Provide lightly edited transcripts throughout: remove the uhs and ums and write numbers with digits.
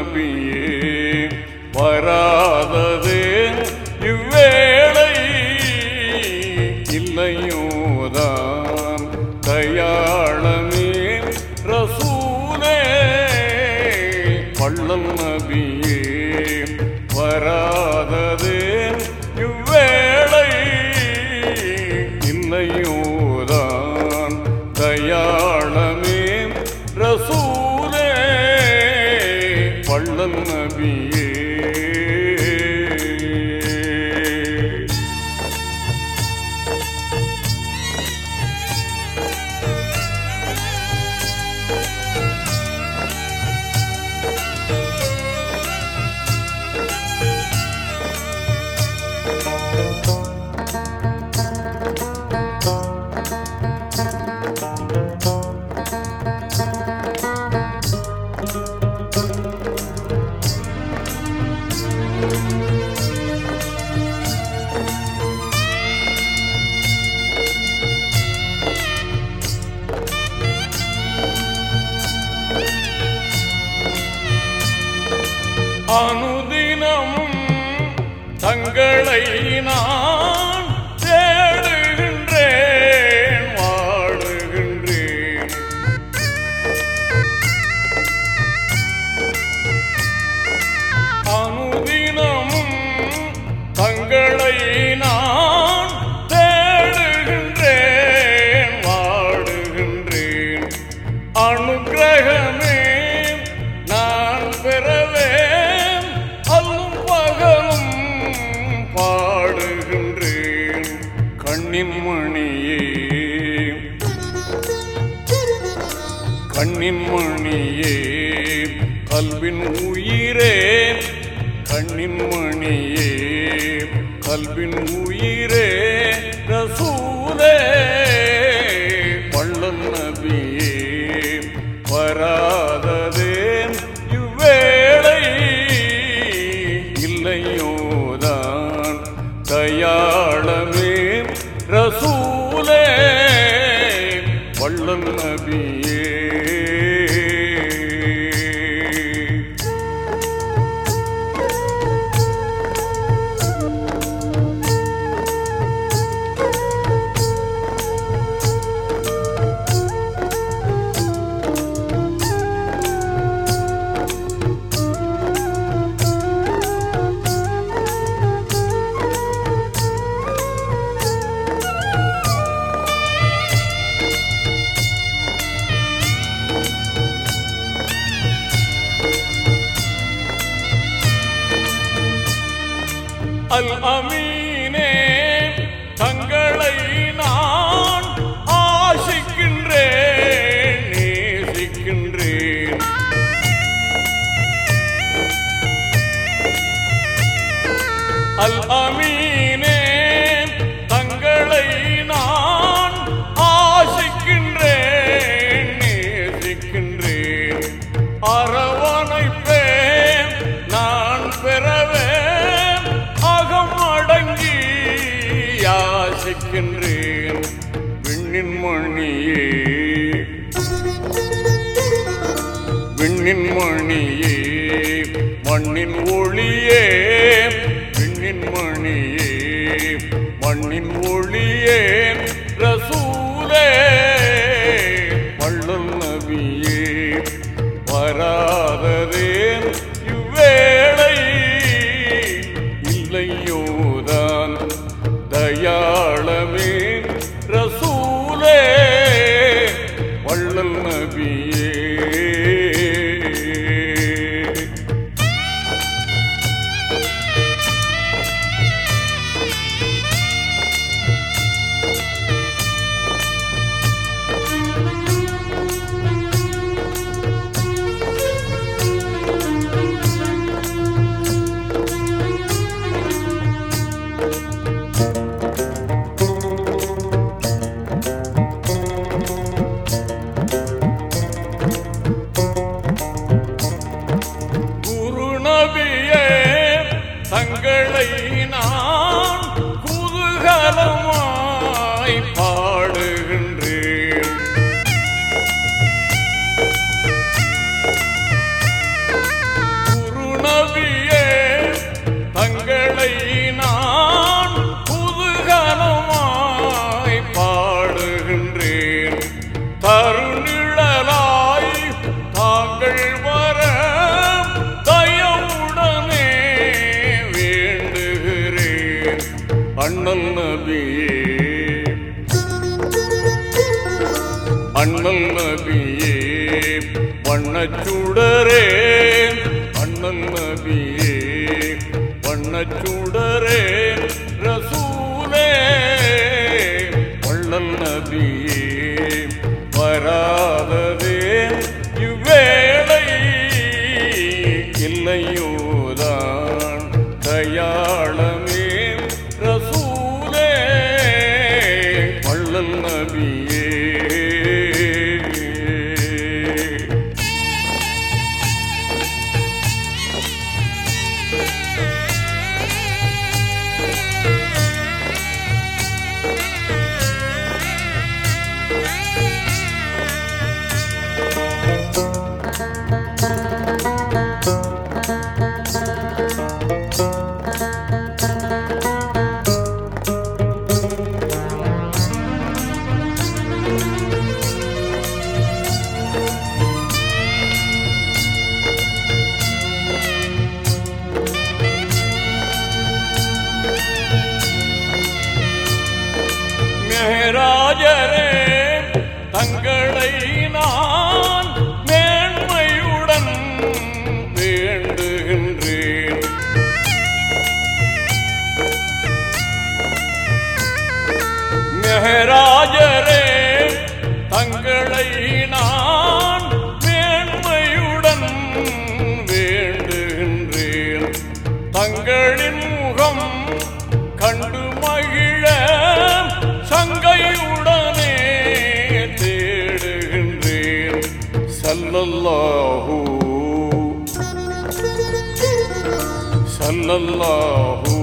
நபியே வராததே இவ்வேளை இல்லையோதான் தயாளமே ரசூலே வள்ளல் நபியே வராததே இவ்வேளை இல்லையோதான் தயாளமே ரசூலே வள்ளல் நபியே அனுதினமும் தங்களை நான் தேடுகின்றேன் வாடுகின்றேன் அனுதினமும் தங்களை நான் தேடுகின்றேன் வாடுகின்றேன் அனுக்கிரகமே நான் பெறவே பாடுகின்றேன் கண்ணின் மணியே கண்ணின் மணியே கல்வின் உயிரே கண்ணின் மணியே கல்வின் உயிரே ரசூலே வள்ளல் நபியே வராததே இவ்வேளை இல்லையோதான் தயாளமே ரசூலே வள்ளல் நபியே அல் அமீனே தங்களை நான் ஆசிக்கின்றேன் நேசிக்கின்றேன் அல் அமீனே தங்களை நான் ஆசிக்கின்றேன் நேசிக்கின்றேன் அரவணைப்பேன் நான் பெறவே அடங்கி யாசிக்கின்றேன் விண்ணின் மணியே விண்ணின் மணியே மண்ணின் ஒளியே விண்ணின் மணியே மண்ணின் ஒளியே ரசூலே வள்ளல் நபியே வராததே இவ்வேளை இல்லையோதான் தயாளமே ரசூலே வள்ளல் நபியே தங்களை நான் குதூகலமாய் பாடுகின்றேன். அண்ணல் நபியே அண்ணல் நபியே வண்ணச்சுடரே அண்ணல் நபியே வண்ணச்சுடரே ரசூலே வள்ளல் நபியே வராததே இவ்வேளை இல்லையோதான் தயாளமே ரசூலே வள்ளல் நபியே மேராஜரே தங்களை நான் மேன்மையுடன் வேண்டுகின்றேன். மேராஜரே தங்களை நான் மேன்மையுடன் வேண்டுகின்றேன். தங்களின் முகம் கண்டு மகிழ சங்கையுடனே தேடுகின்றேன். ஸல்லல்லாஹு ஸல்லல்லாஹு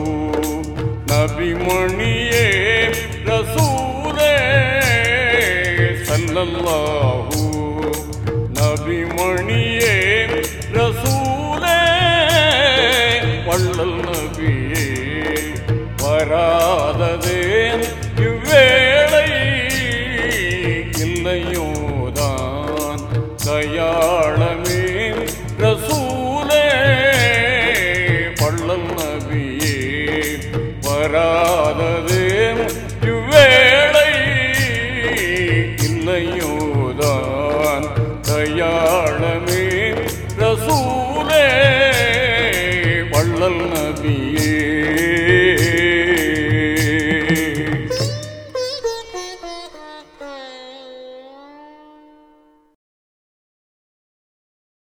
நபிமணியே ரசூலே ஸல்லல்லாஹு நபிமணியே ரசூலே வள்ளல் நபியே வராததே இவ்வேளை இல்லையோதான் தயாளமே ரசூலே வள்ளல் நபியே வராததே இவ்வேளை இல்லையோதான் தயாளமே ரசூலே வள்ளல் நபியே